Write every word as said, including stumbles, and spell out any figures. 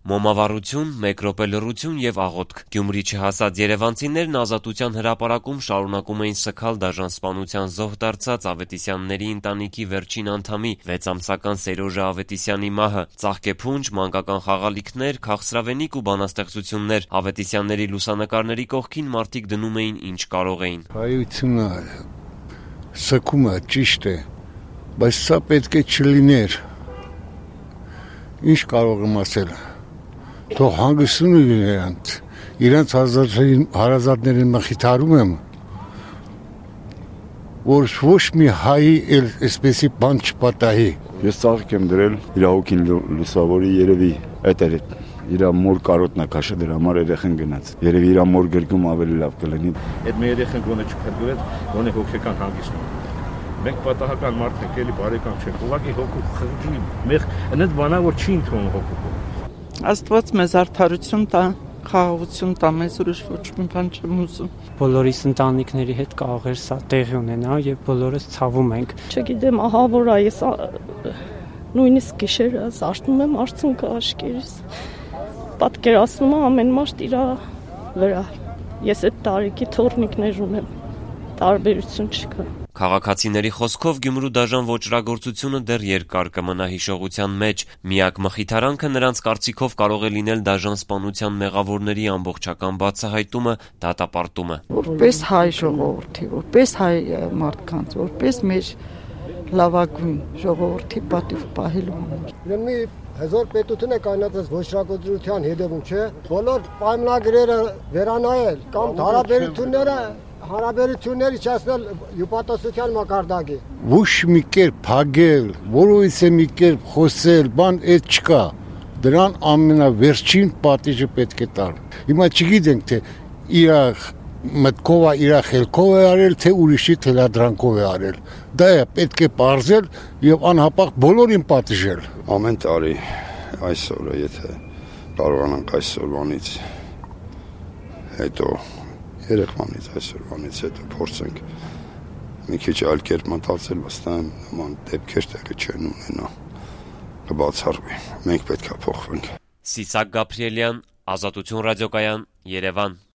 Մոմավառություն, մեկ րոպե լռություն եւ աղոթք։ Գյումրի չհասած երևանցիներն Ազատության հրապարակում շարունակում էին սգալ դաժան սպանության զոհ դարձած Ավետիսյանների ընտանիքի վերջին անդամի վեցամսական Սերոժը Ավետիսյանի մահը։ Ծաղկեփունջ, մանկական խաղալիքներ, քաղցրավենիք ու բանաստեղծություններ։ Ավետիսյանների լուսանկարների կողքին մարդիկ դնում էին ինչ կարող էին։ Հայությունը սգում է, ճիշտ է, բայց սա պետք է չլիներ։ Ինչ կարող եմ ասել։ Թող հանգստություն իրանց, իրանց հարազատներին մխիթարում եմ, որ ոչ մի հայի էլ այսպեսի բան չպատահի։ Ես ծաղիկ եմ դրել իր հոգին լուսավորի, երևի այդ էր իր մոր կարոտն է քաշը, դրա համար երեխան գնաց։ Երևի իր մոր գրկում ավելի լավ կլինի։ Այդ մեր երեխան գոնե չփրկվեց, գոնե հոգեկան հանգիստ։ Մենք պատահական մարդ ենք, էլի բարեկամ չենք, ուղղակի հոգու խղճի, մեղ այնդ բանա որ չի ընդունում հոգու։ Աստված մեզ արդարություն տա, խաղաղություն տա, մեզ ուրիշ ոչ մի բան չեմ ուզում։ Բոլորիս ընտանիքների հետ կարող էր սա տեղի ունենա եւ բոլորս ցավում ենք։ Չգիտեմ, ահա որ այս նույնիսկ գիշերը զարթնում եմ արցունքը աշկերիս։ Պատկերացնում եմ ամեն մարդ իր վրա։ Ես այդ տարիքի թորնիկներ ունեմ։ Տարբերություն չկա։ Քաղաքացիների խոսքով Գյումրու դաժան ոճրագործությունը դեռ երկար կմնա հիշողության մեջ։ Միակ մխիթարանքը նրանց կարծիքով կարող է լինել դաժան սպանության մեղավորների ամբողջական բացահայտումը, դատապարտումը։ Որպես հայ ժողովրդի, որպես հայ մարդկանց, որպես մեր լավագույն ժողովրդի պատիվ պահելու համար։ Մի հզոր պետություն է կանացած ոճրագործության հետևում, չէ՞։ Բոլոր պայմանագրերը վերանայել կամ հարաբերությունները Հարաբերությունները չասնել յուպատոսության մակարդակի։ Ոչ մի կերպ փագել, որովհետեւ մի կերպ խոսել, բան այդ չկա։ Դրան ամենավերջին պատիժը պետք է տալ։ Հիմա չգիտենք թե իր մտքով է, իր խելքով է արել, թե ուրիշի թելադրանքով է արել։ Դա է պետք է բարձել եւ անհապաղ բոլորին պատիժել։ Ամեն տարի այսօրը, եթե կարողանանք այսօրվանից հետո երեխմանից այսօրվանից հետո փորձենք մի քիչ այլ կերպ մտածել, վստահ եմ նման դեպքեր տեղի չեն ունենա, կբացառվի, մենք պետք է փոխվենք։ Սիսակ Գաբրիելյան, Ազատություն ռադիոկայան, Երևան։